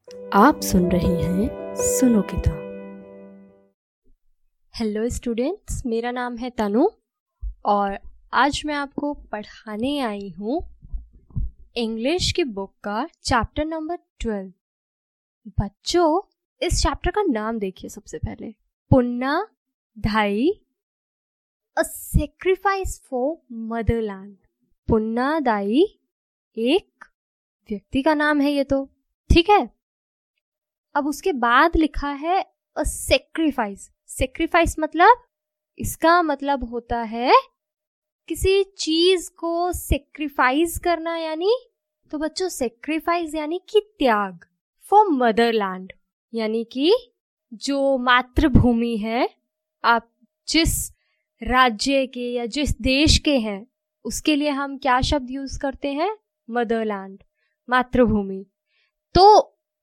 आप सुन रहे हैं सुनो किताब। हेलो स्टूडेंट्स, मेरा नाम है तनु और आज मैं आपको पढ़ाने आई हूँ इंग्लिश की बुक का चैप्टर नंबर 12। बच्चों, इस चैप्टर का नाम देखिए। सबसे पहले Panna Dhai, a sacrifice for motherland. Panna Dai एक व्यक्ति का नाम है ये तो, ठीक है। अब उसके बाद लिखा है अ सेक्रीफाइस। सेक्रीफाइस मतलब, इसका मतलब होता है किसी चीज को सेक्रीफाइस करना, यानी तो बच्चों सेक्रीफाइस यानी कि त्याग। फॉर मदरलैंड यानी कि जो मातृभूमि है, आप जिस राज्य के या जिस देश के हैं उसके लिए हम क्या शब्द यूज करते हैं? मदरलैंड, मातृभूमि। तो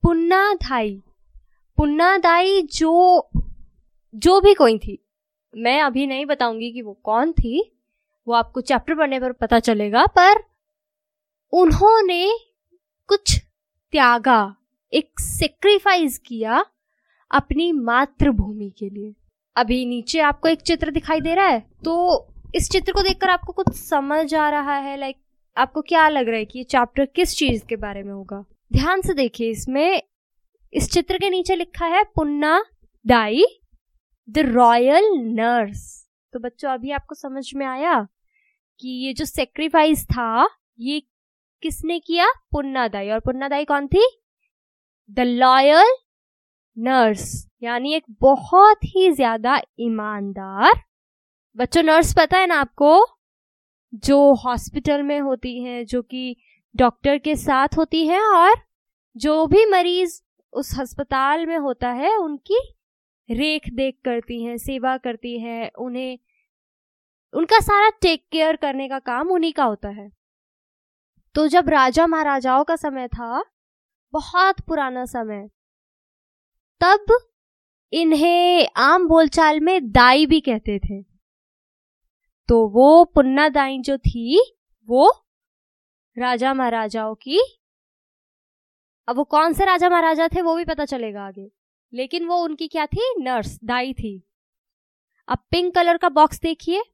पुन्ना दाई जो भी कोई थी, मैं अभी नहीं बताऊंगी कि वो कौन थी, वो आपको चैप्टर पढ़ने पर पता चलेगा। पर उन्होंने कुछ त्यागा, एक सेक्रीफाइस किया अपनी मातृभूमि के लिए। अभी नीचे आपको एक चित्र दिखाई दे रहा है, तो इस चित्र को देखकर आपको कुछ समझ आ रहा है? लाइक आपको क्या लग रहा है कि ये चैप्टर किस चीज के बारे में होगा? ध्यान से देखिए, इसमें इस चित्र के नीचे लिखा है Panna Dai the royal nurse. तो बच्चों, अभी आपको समझ में आया कि ये जो सेक्रीफाइस था ये किसने किया? पुन्ना दाई। और पुन्ना दाई कौन थी? द लॉयल नर्स, यानी एक बहुत ही ज्यादा ईमानदार। बच्चों, नर्स पता है ना आपको, जो हॉस्पिटल में होती हैं, जो कि डॉक्टर के साथ होती है और जो भी मरीज उस अस्पताल में होता है उनकी रेख देख करती हैं, सेवा करती हैं, उन्हें उनका सारा टेक केयर करने का काम उन्हीं का होता है। तो जब राजा महाराजाओं का समय था, बहुत पुराना समय, तब इन्हें आम बोलचाल में दाई भी कहते थे। तो वो पुन्ना दाई जो थी वो राजा महाराजाओं की, अब वो कौन से राजा महाराजा थे वो भी पता चलेगा आगे, लेकिन वो उनकी क्या थी? नर्स, दाई थी। अब पिंक कलर का बॉक्स देखिए,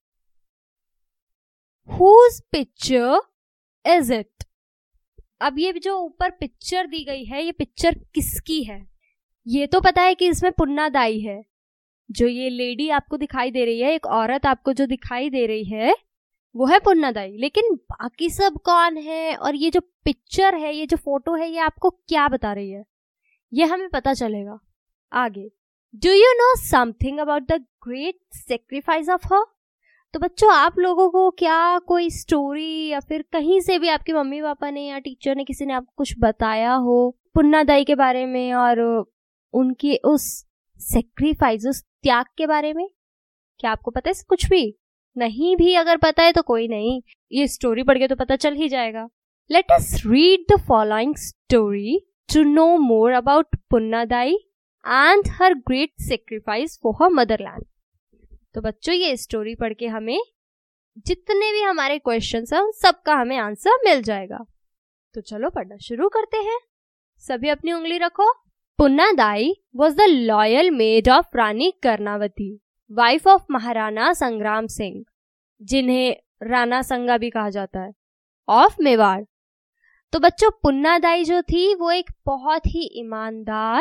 Whose picture is it? अब ये जो ऊपर पिक्चर दी गई है, ये पिक्चर किसकी है? ये तो पता है कि इसमें पुन्ना दाई है। जो ये लेडी आपको दिखाई दे रही है, एक औरत आपको जो दिखाई दे रही है, वो है पुन्ना दाई। लेकिन बाकी सब कौन है? और ये जो पिक्चर है, ये जो फोटो है, ये आपको क्या बता रही है? ये हमें पता चलेगा आगे। Do you know something about the great sacrifice of her? तो बच्चों, आप लोगों को क्या कोई स्टोरी या फिर कहीं से भी आपके मम्मी पापा ने या टीचर ने, किसी ने आपको कुछ बताया हो पुन्ना दाई के बारे में और उनकी उस सेक्रीफाइस, उस त्याग के बारे में? क्या आपको पता है कुछ भी? नहीं भी अगर पता है तो कोई नहीं, ये स्टोरी पढ़ के तो पता चल ही जाएगा। Let us read the following story to know more about Panna Dai and her great sacrifice for her motherland. तो बच्चों, ये स्टोरी पढ़ के हमें जितने भी हमारे क्वेश्चंस हैं, सबका हमें आंसर मिल जाएगा। तो चलो पढ़ना शुरू करते हैं। सभी अपनी उंगली रखो। Panna Dai was the loyal maid of Rani Karnavati, wife of Maharana Sangram Singh, जिन्हें राणा संगा भी कहा जाता है, ऑफ मेवाड़। तो बच्चों, पुन्ना दाई जो थी वो एक बहुत ही ईमानदार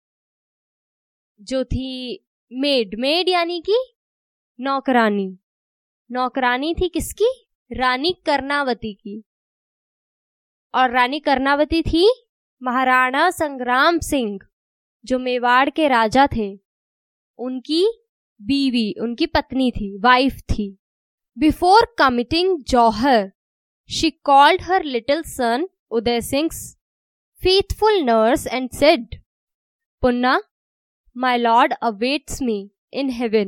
जो थी मेड यानी कि नौकरानी थी किसकी? रानी कर्णावती की। और रानी कर्णावती थी महाराणा संग्राम सिंह, जो मेवाड़ के राजा थे, उनकी बीवी, उनकी पत्नी थी, वाइफ थी। Before committing jauhar, she called her little son Uday Singh's faithful nurse and said, Punna, my lord awaits me in heaven.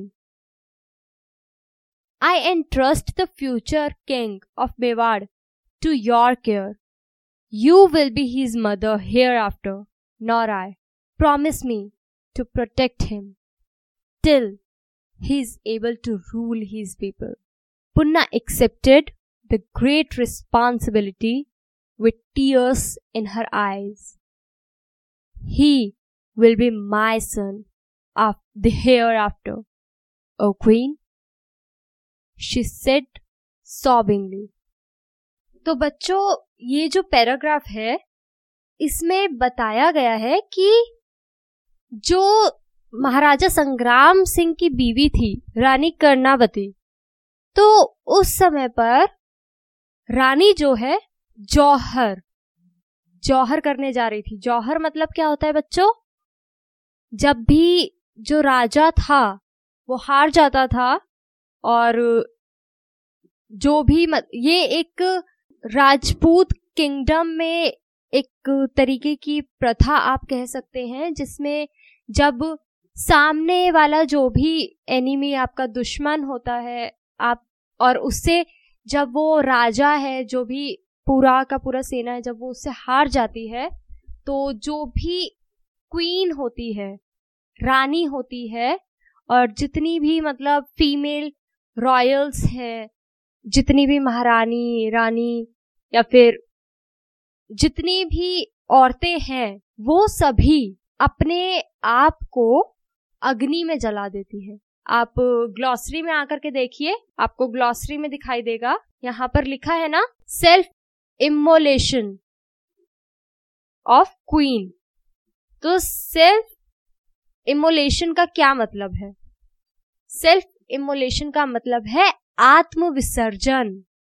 I entrust the future king of Mewar to your care. You will be his mother hereafter, nor I. Promise me to protect him till he is able to rule his people. Punna accepted the great responsibility with tears in her eyes. he will be my son the hereafter, O queen, she said sobbingly. तो बच्चों, ये जो paragraph है इसमें बताया गया है कि जो महाराजा संग्राम सिंह की बीवी थी रानी कर्णावती, तो उस समय पर रानी जो है जौहर करने जा रही थी। जौहर मतलब क्या होता है बच्चों? जब भी जो राजा था वो हार जाता था, और जो भी ये एक राजपूत किंगडम में एक तरीके की प्रथा आप कह सकते हैं, जिसमें जब सामने वाला जो भी एनिमी आपका दुश्मन होता है, आप और उससे जब वो राजा है, जो भी पूरा का पूरा सेना है, जब वो उससे हार जाती है, तो जो भी क्वीन होती है, रानी होती है, और जितनी भी मतलब फीमेल रॉयल्स हैं, जितनी भी महारानी, रानी या फिर जितनी भी औरतें हैं, वो सभी अपने आप को अग्नि में जला देती है। आप ग्लॉसरी में आकर के देखिए, आपको ग्लॉसरी में दिखाई देगा, यहाँ पर लिखा है ना, सेल्फ इमोलेशन ऑफ क्वीन। तो सेल्फ इमोलेशन का क्या मतलब है? सेल्फ इमोलेशन का मतलब है आत्म विसर्जन।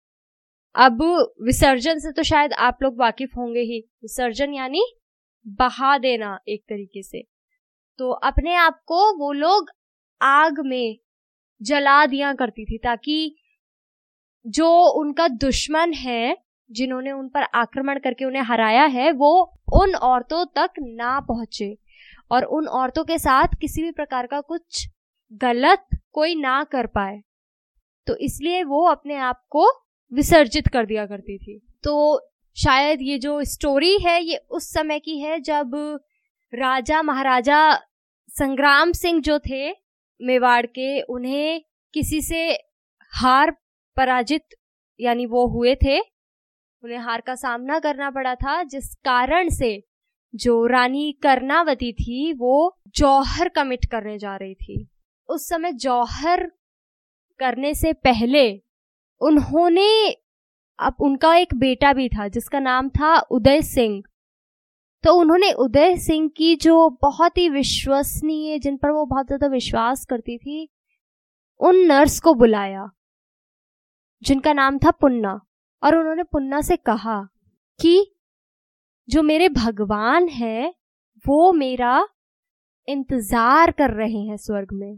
अब विसर्जन से तो शायद आप लोग वाकिफ होंगे ही। विसर्जन यानी बहा देना एक तरीके से। तो अपने आप को वो लोग आग में जला दिया करती थी, ताकि जो उनका दुश्मन है, जिन्होंने उन पर आक्रमण करके उन्हें हराया है, वो उन औरतों तक ना पहुंचे और उन औरतों के साथ किसी भी प्रकार का कुछ गलत कोई ना कर पाए। तो इसलिए वो अपने आप को विसर्जित कर दिया करती थी। तो शायद ये जो स्टोरी है ये उस समय की है जब राजा महाराजा संग्राम सिंह जो थे मेवाड़ के, उन्हें किसी से हार पराजित यानी वो हुए थे, उन्हें हार का सामना करना पड़ा था, जिस कारण से जो रानी कर्णावती थी वो जौहर कमिट करने जा रही थी। उस समय जौहर करने से पहले उन्होंने, अब उनका एक बेटा भी था जिसका नाम था उदय सिंह। तो उन्होंने उदय सिंह की जो बहुत ही विश्वसनीय, जिन पर वो बहुत ज्यादा विश्वास करती थी, उन नर्स को बुलाया जिनका नाम था पुन्ना, और उन्होंने पुन्ना से कहा कि जो मेरे भगवान हैं वो मेरा इंतजार कर रहे हैं स्वर्ग में,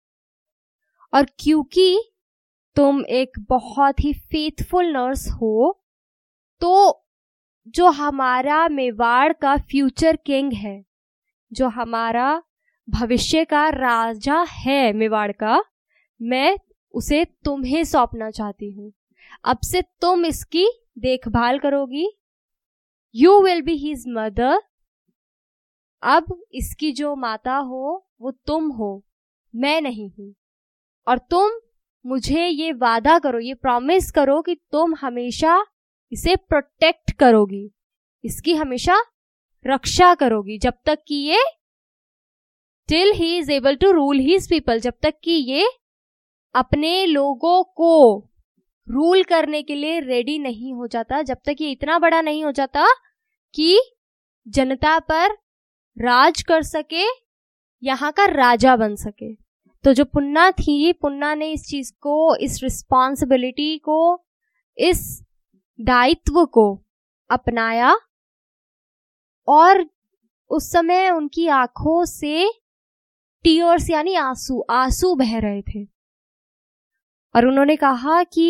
और क्योंकि तुम एक बहुत ही फेथफुल नर्स हो, तो जो हमारा मेवाड़ का फ्यूचर किंग है, जो हमारा भविष्य का राजा है मेवाड़ का, मैं उसे तुम्हें सौंपना चाहती हूँ। अब से तुम इसकी देखभाल करोगी। You will be his mother. अब इसकी जो माता हो वो तुम हो, मैं नहीं हूं। और तुम मुझे ये वादा करो, ये प्रॉमिस करो कि तुम हमेशा इसे प्रोटेक्ट करोगी, इसकी हमेशा रक्षा करोगी, जब तक कि ये till he is able to rule his people, जब तक कि ये अपने लोगों को रूल करने के लिए रेडी नहीं हो जाता, जब तक ये इतना बड़ा नहीं हो जाता कि जनता पर राज कर सके, यहाँ का राजा बन सके। तो जो पुन्ना थी, पुन्ना ने इस चीज को, इस रिस्पॉन्सिबिलिटी को, इस दायित्व को अपनाया, और उस समय उनकी आंखों से टीयर्स यानी आंसू बह रहे थे, और उन्होंने कहा कि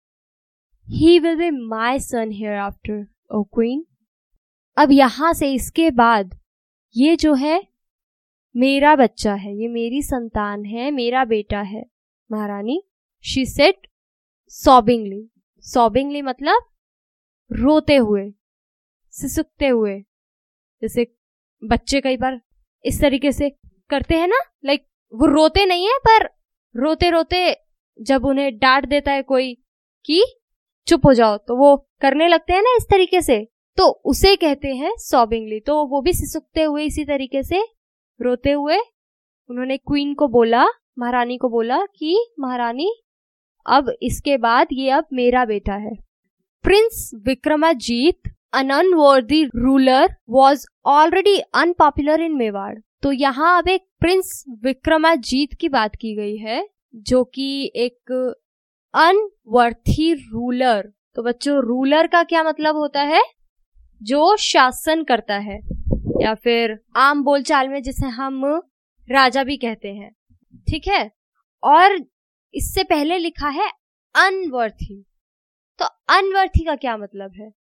he will be my son hereafter, oh queen. अब यहां से इसके बाद ये जो है मेरा बच्चा है, ये मेरी संतान है, मेरा बेटा है महारानी। She said सॉबिंगली। सॉबिंगली मतलब रोते हुए, सिसकते हुए, जैसे बच्चे कई बार इस तरीके से करते हैं ना, लाइक वो रोते नहीं है, पर रोते रोते जब उन्हें डांट देता है कोई कि चुप हो जाओ, तो वो करने लगते हैं ना इस तरीके से, तो उसे कहते हैं सॉबिंगली। तो वो भी सिसुकते हुए, इसी तरीके से रोते हुए उन्होंने क्वीन को बोला, महारानी को बोला कि महारानी अब इसके बाद ये अब मेरा बेटा है। Prince Vikramajit, an unworthy ruler, was already unpopular in Mewar. तो यहाँ अब एक प्रिंस विक्रमाजीत की बात की गई है जो कि एक अनवर्थी रूलर। तो बच्चों, रूलर का क्या मतलब होता है? जो शासन करता है, या फिर आम बोलचाल में जिसे हम राजा भी कहते हैं, ठीक है। और इससे पहले लिखा है अनवर्थी। तो अनवर्थी का क्या मतलब है?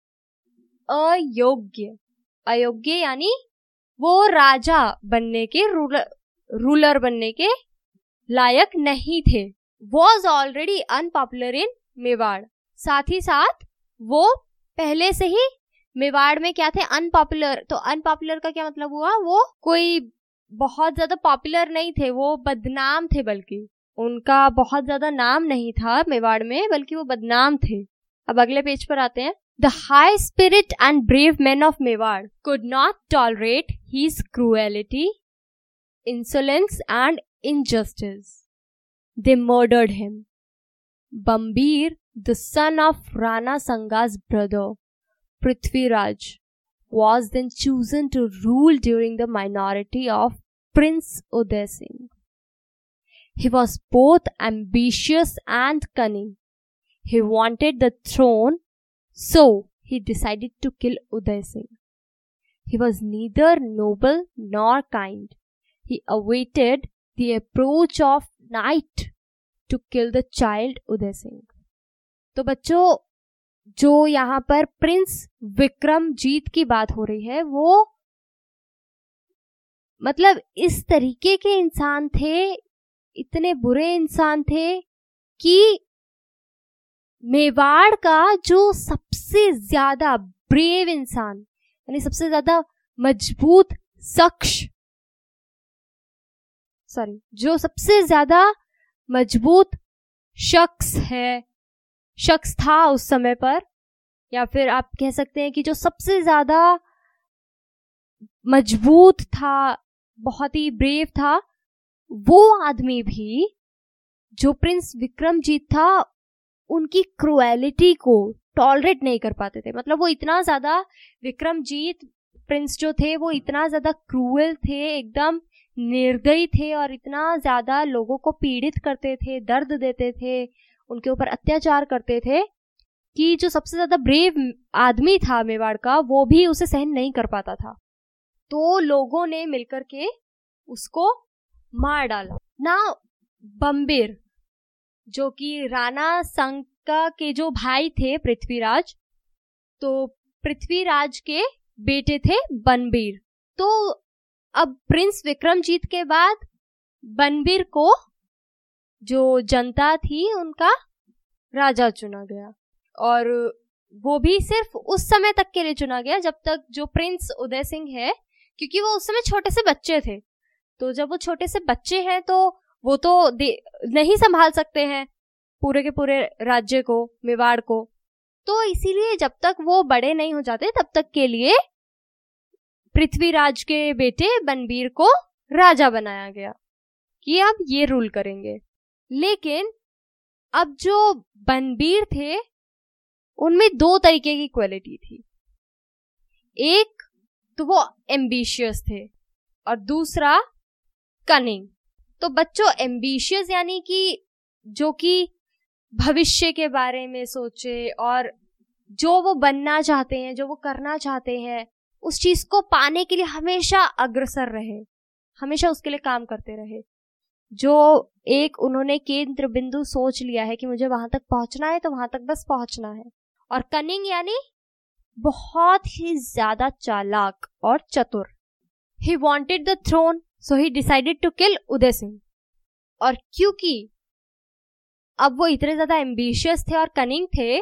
अयोग्य। अयोग्य यानी वो राजा बनने के, रूलर बनने के लायक नहीं थे। Was already unpopular in Mewar. साथ ही साथ वो पहले से ही मेवाड़ में क्या थे? अनपॉपुलर। तो अनपॉपुलर का क्या मतलब हुआ? वो कोई बहुत ज्यादा पॉपुलर नहीं थे, वो बदनाम थे, बल्कि उनका बहुत ज्यादा नाम नहीं था मेवाड़ में, बल्कि वो बदनाम थे। अब अगले पेज पर आते हैं। The high spirit and brave men of Mewar could not tolerate his cruelty, insolence and injustice. They murdered him. Bambir, the son of Rana Sanga's brother, Prithviraj, was then chosen to rule during the minority of Prince Uday Singh. He was both ambitious and cunning. He wanted the throne, so he decided to kill Uday Singh. He was neither noble nor kind. He awaited the approach of night to kill the child Uday Singh. तो बच्चों, जो यहाँ पर Prince Vikramjit की बात हो रही है, वो मतलब इस तरीके के इंसान थे, इतने बुरे इंसान थे कि मेवाड़ का जो सबसे ज्यादा ब्रेव इंसान, यानी सबसे ज्यादा मजबूत जो सबसे ज्यादा मजबूत शख्स था उस समय पर, या फिर आप कह सकते हैं कि जो सबसे ज्यादा मजबूत था, बहुत ही ब्रेव था, वो आदमी भी, जो प्रिंस विक्रमजीत था, उनकी क्रुएलिटी को टॉलरेट नहीं कर पाते थे। मतलब वो इतना ज्यादा, विक्रमजीत प्रिंस जो थे वो इतना ज्यादा क्रूएल थे, एकदम निर्दयी थे, और इतना ज्यादा लोगों को पीड़ित करते थे, दर्द देते थे, उनके ऊपर अत्याचार करते थे, कि जो सबसे ज्यादा ब्रेव आदमी था मेवाड़ का, वो भी उसे सहन नहीं कर पाता था। तो लोगों ने मिलकर के उसको मार डाला ना। बम्बीर, जो कि राणा संका के जो भाई थे पृथ्वीराज, तो पृथ्वीराज के बेटे थे बनबीर। तो अब प्रिंस विक्रमजीत के बाद बनबीर को जो जनता थी उनका राजा चुना गया, और वो भी सिर्फ उस समय तक के लिए चुना गया जब तक जो प्रिंस उदय सिंह है, क्योंकि वो उस समय छोटे से बच्चे थे। तो जब वो छोटे से बच्चे हैं तो वो तो नहीं संभाल सकते हैं पूरे के पूरे राज्य को, मेवाड़ को। तो इसीलिए जब तक वो बड़े नहीं हो जाते तब तक के लिए पृथ्वीराज के बेटे बनबीर को राजा बनाया गया कि अब ये रूल करेंगे। लेकिन अब जो बनबीर थे उनमें दो तरीके की क्वालिटी थी। एक तो वो एम्बिशियस थे और दूसरा कनिंग। तो बच्चों, एम्बिशियस यानी कि जो कि भविष्य के बारे में सोचे और जो वो बनना चाहते हैं, जो वो करना चाहते हैं, उस चीज को पाने के लिए हमेशा अग्रसर रहे, हमेशा उसके लिए काम करते रहे। जो एक उन्होंने केंद्र बिंदु सोच लिया है कि मुझे वहां तक पहुंचना है तो वहां तक बस पहुंचना है। और कनिंग यानी बहुत ही ज्यादा चालाक और चतुर। He wanted the throne so he decided to kill Uday Singh. और क्योंकि अब वो इतने ज्यादा एम्बिशियस थे और कनिंग थे,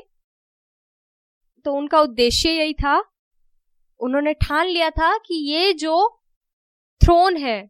तो उनका उद्देश्य यही था, उन्होंने ठान लिया था कि ये जो थ्रोन है,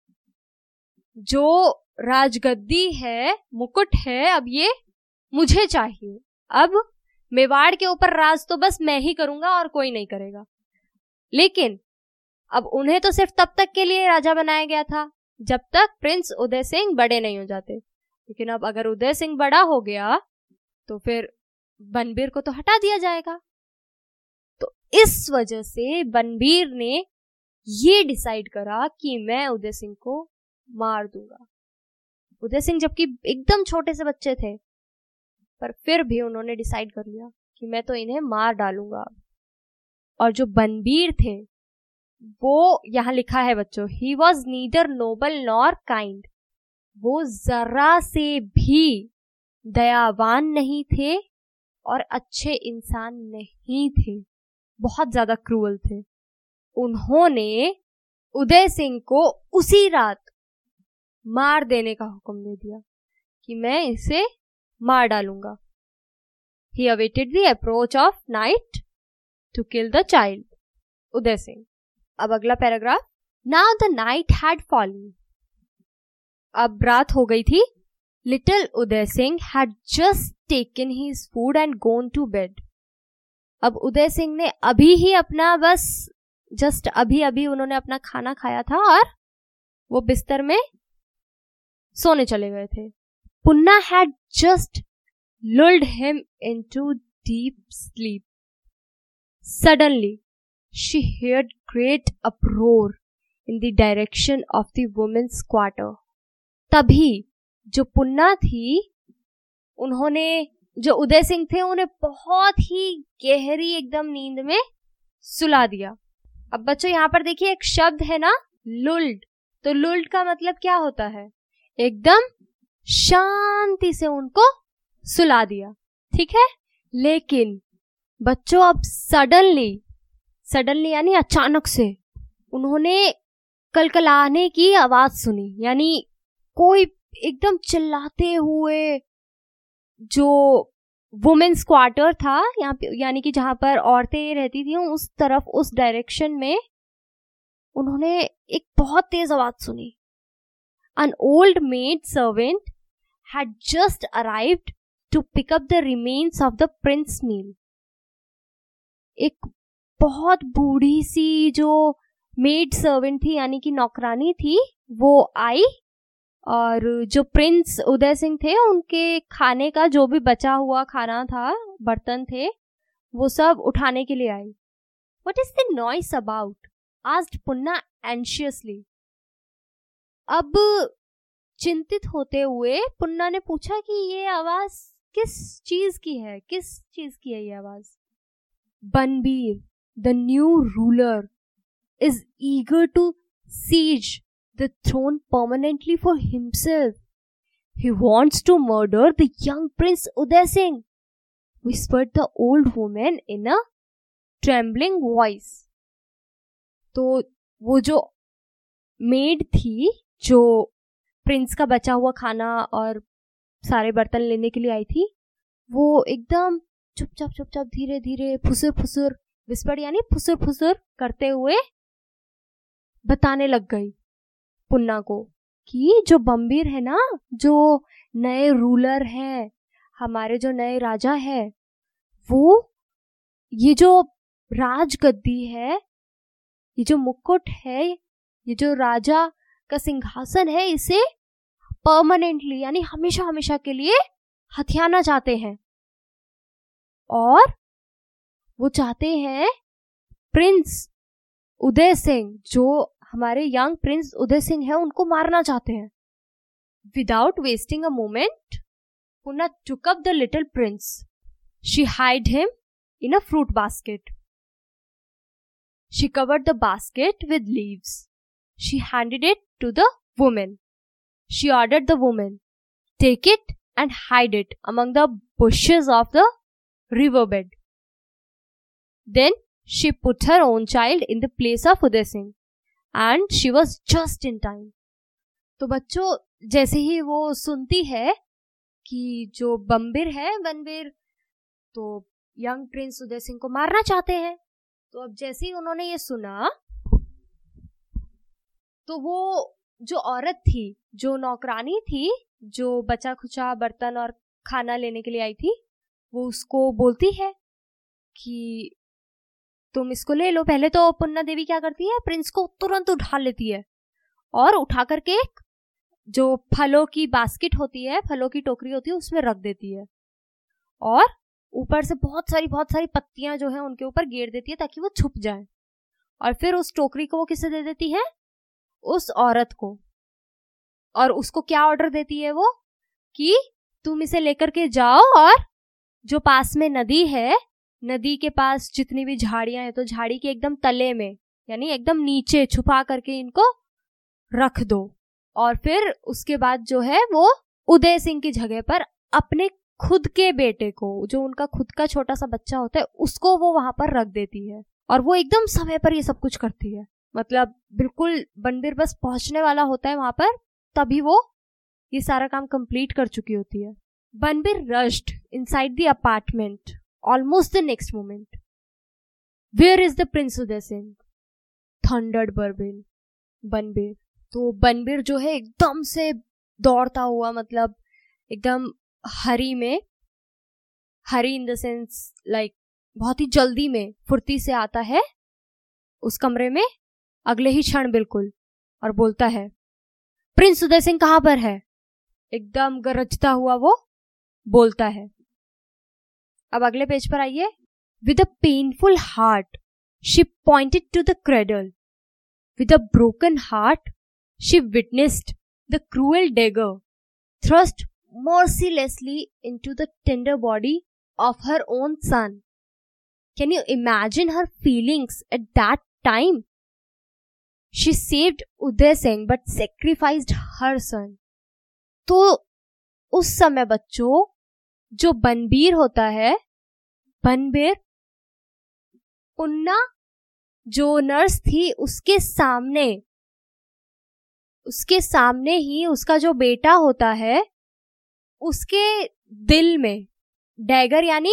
जो राजगद्दी है, मुकुट है, अब ये मुझे चाहिए। अब मेवाड़ के ऊपर राज तो बस मैं ही करूंगा और कोई नहीं करेगा। लेकिन अब उन्हें तो सिर्फ तब तक के लिए राजा बनाया गया था जब तक प्रिंस उदय सिंह बड़े नहीं हो जाते। लेकिन अब अगर उदय सिंह बड़ा हो गया तो फिर बनबीर को तो हटा दिया जाएगा। तो इस वजह से बनबीर ने ये डिसाइड करा कि मैं उदय सिंह को मार दूंगा। उदय सिंह जबकि एकदम छोटे से बच्चे थे, पर फिर भी उन्होंने डिसाइड कर लिया कि मैं तो इन्हें मार डालूंगा। और जो बनबीर थे वो यहाँ लिखा है बच्चों, he was neither noble nor kind. वो जरा से भी दयावान नहीं थे और अच्छे इंसान नहीं थे, बहुत ज्यादा क्रूअल थे। उन्होंने उदय सिंह को उसी रात मार देने का हुक्म दे दिया कि मैं इसे मार डालूंगा। He awaited the approach of night to kill the child. उदय सिंह। अब अगला paragraph. Now the night had fallen. अब रात हो गई थी। Little Uday Singh had just taken his food and gone to bed. अब उदय सिंह ने अभी ही अपना जस्ट अभी उन्होंने अपना खाना खाया था और वो बिस्तर में सोने चले गए थे। पुन्ना had just lulled him into deep sleep. Suddenly, she heard great uproar in the direction of the women's quarter. तभी जो पुन्ना थी, जो उदय सिंह थे, उन्हें बहुत ही गहरी एकदम नींद में सुला दिया। अब बच्चों यहाँ पर देखिए एक शब्द है ना, लुल्ड। तो लुल्ड का मतलब क्या होता है? एकदम शांति से उनको सुला दिया, ठीक है। लेकिन बच्चों अब सडनली यानी अचानक से उन्होंने कलकलाने की आवाज सुनी, यानी कोई एकदम चिल्लाते हुए, जो वुमेन्स क्वार्टर था यहाँ पे, यानी कि जहां पर औरतें रहती थी, उस तरफ, उस डायरेक्शन में उन्होंने एक बहुत तेज आवाज सुनी। An old maid servant had just arrived to pick up the remains of the prince's meal. एक बहुत बूढ़ी सी जो मेड सर्वेंट थी, यानी कि नौकरानी थी, वो आई और जो प्रिंस उदय सिंह थे उनके खाने का जो भी बचा हुआ खाना था, बर्तन थे, वो सब उठाने के लिए आई। What is the noise about? asked पुन्ना anxiously. अब चिंतित होते हुए पुन्ना ने पूछा कि ये आवाज किस चीज की है ये आवाज? बनबीर, the new ruler, is eager to siege the throne permanently for himself. He wants to murder the young prince Uday Singh, whispered the old woman in a trembling voice. तो वो जो मेड थी, जो प्रिंस का बचा हुआ खाना और सारे बर्तन लेने के लिए आई थी, वो एकदम चुपचाप धीरे धीरे फुसुर विस्पर यानी फुसुर करते हुए बताने लग गई पुन्ना को कि जो बम्बीर है ना, जो नए रूलर है, हमारे जो नए राजा है, वो ये जो राजगद्दी है, ये जो मुकुट है, ये जो राजा का सिंहासन है, इसे परमानेंटली यानी हमेशा के लिए हथियाना चाहते हैं। और वो चाहते हैं प्रिंस उदय सिंह, जो हमारे यंग प्रिंस उदय सिंह है, उनको मारना चाहते हैं। Without wasting a moment, Panna took up the little prince. She hid him in a fruit basket. She covered the basket with leaves. She handed it to the woman. She ordered the woman, take it and hide it among the bushes of the riverbed. Then she put her own child in the place of Uday Singh, and she was just in time. तो बच्चों, जैसे ही वो सुनती है कि जो बनबीर तो young Prince Uday Singh को मारना चाहते हैं, तो अब जैसे ही उन्होंने ये सुना, तो वो जो औरत थी, जो नौकरानी थी, जो बचा खुचा बर्तन और खाना लेने के लिए आई थी, वो उसको बोलती है कि तुम इसको ले लो। पहले तो पुन्ना देवी क्या करती है, प्रिंस को तुरंत उठा लेती है और उठा करके एक जो फलों की बास्केट होती है, फलों की टोकरी होती है, उसमें रख देती है और ऊपर से बहुत सारी पत्तियां जो है उनके ऊपर गेर देती है ताकि वो छुप जाए। और फिर उस टोकरी को वो किसे दे देती है, उस औरत को। और उसको क्या ऑर्डर देती है वो, कि तुम इसे लेकर के जाओ और जो पास में नदी है, नदी के पास जितनी भी झाड़ियां हैं, तो झाड़ी के एकदम तले में यानी एकदम नीचे छुपा करके इनको रख दो। और फिर उसके बाद जो है वो उदय सिंह की जगह पर अपने खुद के बेटे को, जो उनका खुद का छोटा सा बच्चा होता है, उसको वो वहां पर रख देती है। और वो एकदम समय पर ये सब कुछ करती है, मतलब बिल्कुल बनबीर बस पहुंचने वाला होता है वहां पर, तभी वो ये सारा काम कंप्लीट कर चुकी होती है। Banbir rushed inside the apartment almost the next moment. Where is the prince Uday Singh, thundered Banbir. तो बनबीर जो है एकदम से दौड़ता हुआ, मतलब एकदम हरी इन द सेंस लाइक बहुत ही जल्दी में, फुर्ती से आता है उस कमरे में अगले ही क्षण बिल्कुल, और बोलता है, प्रिंस उदय सिंह कहां पर है? एकदम गरजता हुआ वो बोलता है। अब अगले पेज पर आइए। With a painful heart she pointed to the cradle. With a broken heart she witnessed the cruel dagger thrust mercilessly into the tender body of her own son. Can you imagine her feelings at that time? She saved Uday Singh but sacrificed her son. तो उस समय बच्चों, जो बनबीर होता है, बनबीर पुन्ना जो nurse थी उसके सामने ही उसका जो बेटा होता है, उसके दिल में डैगर यानी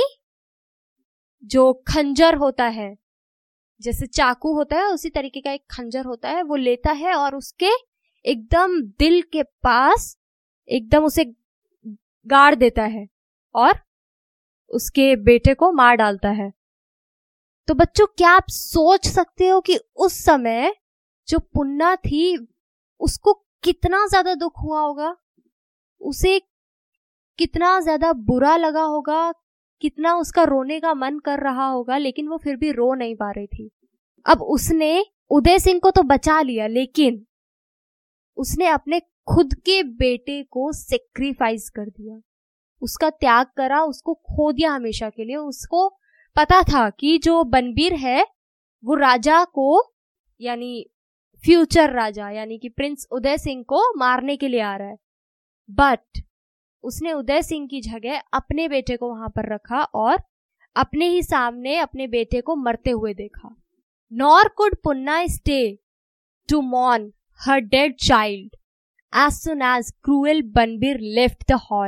जो खंजर होता है, जैसे चाकू होता है उसी तरीके का एक खंजर होता है, वो लेता है और उसके एकदम दिल के पास एकदम उसे गाड़ देता है और उसके बेटे को मार डालता है। तो बच्चों, क्या आप सोच सकते हो कि उस समय जो पुन्ना थी उसको कितना ज्यादा दुख हुआ होगा, उसे कितना ज्यादा बुरा लगा होगा, कितना उसका रोने का मन कर रहा होगा, लेकिन वो फिर भी रो नहीं पा रही थी। अब उसने उदय सिंह को तो बचा लिया, लेकिन उसने अपने खुद के बेटे को सेक्रीफाइस कर दिया, उसका त्याग करा, उसको खो दिया हमेशा के लिए। उसको पता था कि जो बनबीर है वो राजा को, यानी फ्यूचर राजा यानी कि प्रिंस उदय सिंह को मारने के लिए आ रहा है, बट उसने उदय सिंह की जगह अपने बेटे को वहां पर रखा और अपने ही सामने अपने बेटे को मरते हुए देखा। Nor could Panna stay to mourn her dead child as soon as cruel Banbir left the hall.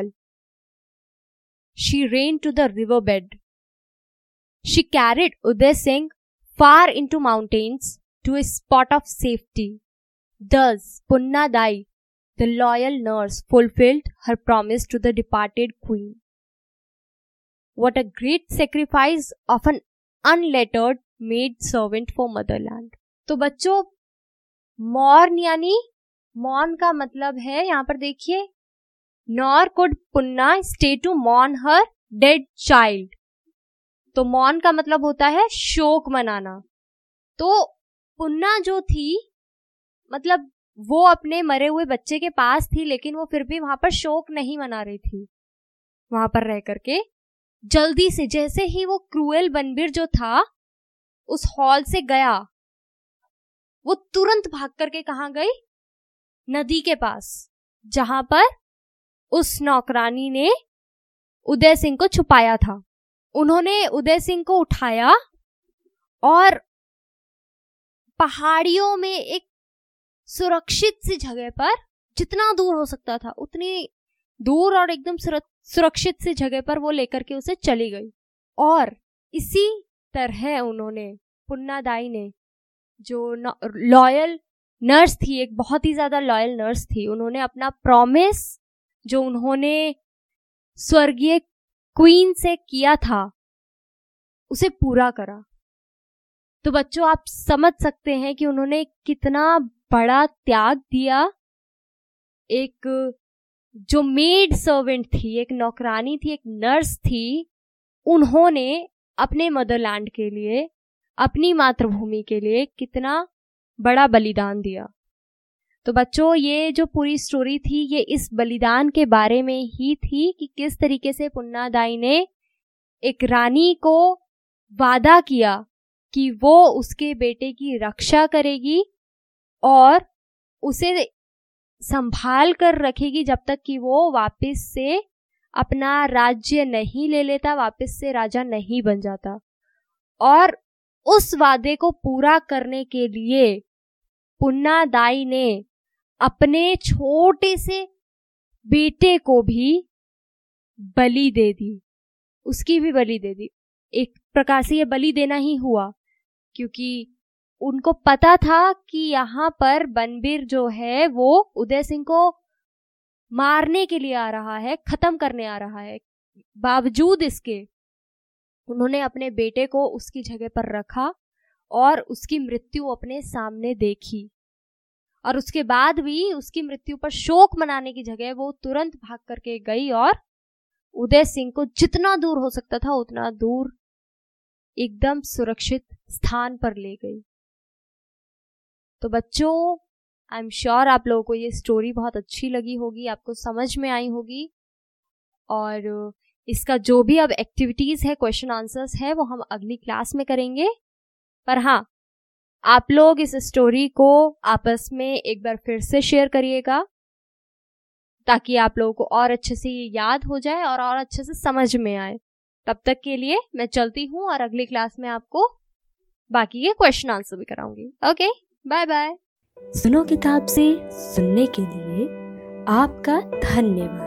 She ran to the riverbed. She carried Uday Singh far into mountains to a spot of safety. Thus, Punna Dai, the loyal nurse, fulfilled her promise to the departed queen. What a great sacrifice of an unlettered maid servant for motherland. तो बच्चों, mourn यानी mourn का मतलब है, यहाँ पर देखिए, nor could Panna stay to mourn her dead child. तो मॉर्न का मतलब होता है शोक मनाना। तो पुन्ना जो थी, मतलब वो अपने मरे हुए बच्चे के पास थी, लेकिन वो फिर भी वहां पर शोक नहीं मना रही थी। वहां पर रह करके जल्दी से, जैसे ही वो क्रूएल बनबीर जो था उस हॉल से गया, वो तुरंत भाग करके कहाँ गई? नदी के पास, जहां पर उस नौकरानी ने उदय सिंह को छुपाया था। उन्होंने उदय सिंह को उठाया और पहाड़ियों में एक सुरक्षित सी जगह पर, जितना दूर हो सकता था उतनी दूर और एकदम सुरक्षित सी जगह पर वो लेकर के उसे चली गई। और इसी तरह उन्होंने, पुन्ना दाई ने, जो लॉयल नर्स थी, एक बहुत ही ज्यादा लॉयल नर्स थी, उन्होंने अपना प्रॉमिस जो उन्होंने स्वर्गीय क्वीन से किया था उसे पूरा करा। तो बच्चों आप समझ सकते हैं कि उन्होंने कितना बड़ा त्याग दिया। एक जो मेड सर्वेंट थी, एक नौकरानी थी, एक नर्स थी, उन्होंने अपने मदरलैंड के लिए, अपनी मातृभूमि के लिए कितना बड़ा बलिदान दिया। तो बच्चों ये जो पूरी स्टोरी थी ये इस बलिदान के बारे में ही थी कि किस तरीके से पुन्नादाई ने एक रानी को वादा किया कि वो उसके बेटे की रक्षा करेगी और उसे संभाल कर रखेगी जब तक कि वो वापस से अपना राज्य नहीं ले लेता, वापस से राजा नहीं बन जाता। और उस वादे को पूरा करने के लिए पुन्नादाई ने अपने छोटे से बेटे को भी बलि दे दी, उसकी भी बलि दे दी। एक प्रकार से ये बलि देना ही हुआ, क्योंकि उनको पता था कि यहाँ पर बनबीर जो है वो उदय सिंह को मारने के लिए आ रहा है, खत्म करने आ रहा है। बावजूद इसके उन्होंने अपने बेटे को उसकी जगह पर रखा और उसकी मृत्यु अपने सामने देखी। और उसके बाद भी उसकी मृत्यु पर शोक मनाने की जगह वो तुरंत भाग करके गई और उदय सिंह को जितना दूर हो सकता था उतना दूर एकदम सुरक्षित स्थान पर ले गई। तो बच्चों आई एम श्योर आप लोगों को ये स्टोरी बहुत अच्छी लगी होगी, आपको समझ में आई होगी। और इसका जो भी अब एक्टिविटीज है, क्वेश्चन आंसर्स है, वो हम अगली क्लास में करेंगे। पर हाँ, आप लोग इस स्टोरी को आपस में एक बार फिर से शेयर करिएगा ताकि आप लोगों को और अच्छे से ये याद हो जाए और अच्छे से समझ में आए। तब तक के लिए मैं चलती हूँ और अगली क्लास में आपको बाकी के क्वेश्चन आंसर भी कराऊंगी। Okay, bye bye. सुनो किताब से सुनने के लिए आपका धन्यवाद।